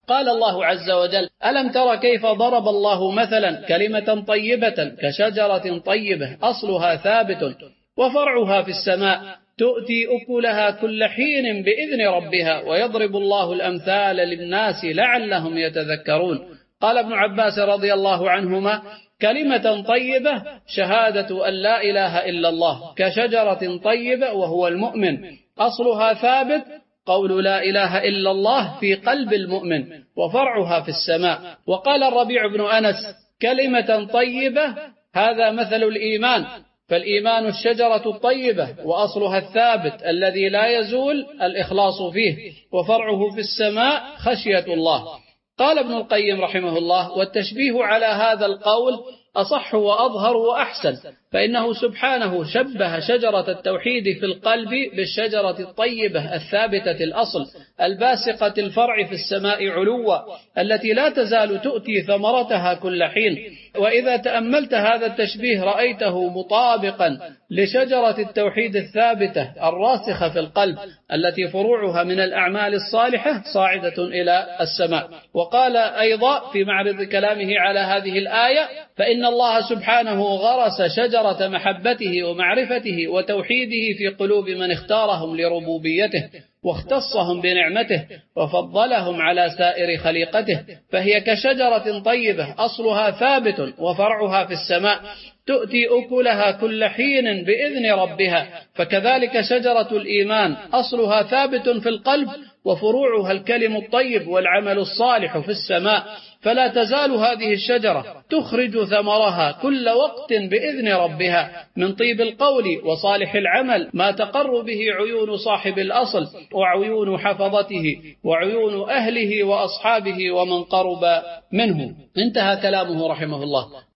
قال الله عز وجل: ألم تر كيف ضرب الله مثلا كلمة طيبة كشجرة طيبة أصلها ثابت وفرعها في السماء تؤتي أكلها كل حين بإذن ربها ويضرب الله الأمثال للناس لعلهم يتذكرون. قال ابن عباس رضي الله عنهما: كلمة طيبة شهادة أن لا إله إلا الله كشجرة طيبة وهو المؤمن أصلها ثابت قول لا إله إلا الله في قلب المؤمن وفرعها في السماء. وقال الربيع بن أنس: كلمة طيبة هذا مثل الإيمان، فالإيمان الشجرة الطيبة وأصلها الثابت الذي لا يزول الإخلاص فيه وفرعه في السماء خشية الله. قال ابن القيم رحمه الله: والتشبيه على هذا القول أصح وأظهر وأحسن، فإنه سبحانه شبه شجرة التوحيد في القلب بالشجرة الطيبة الثابتة الأصل الباسقة الفرع في السماء علوا التي لا تزال تؤتي ثمرتها كل حين. وإذا تأملت هذا التشبيه رأيته مطابقا لشجرة التوحيد الثابتة الراسخة في القلب التي فروعها من الأعمال الصالحة صاعدة إلى السماء. وقال أيضا في معرض كلامه على هذه الآية: فإن الله سبحانه غرس شجرة محبته ومعرفته وتوحيده في قلوب من اختارهم لربوبيته واختصهم بنعمته وفضلهم على سائر خليقته، فهي كشجرة طيبة أصلها ثابت وفرعها في السماء تؤتي أكلها كل حين بإذن ربها. فكذلك شجرة الإيمان أصلها ثابت في القلب وفروعها الكلم الطيب والعمل الصالح في السماء، فلا تزال هذه الشجرة تخرج ثمرها كل وقت بإذن ربها من طيب القول وصالح العمل ما تقر به عيون صاحب الأصل وعيون حفظته وعيون أهله وأصحابه ومن قرب منه. انتهى كلامه رحمه الله.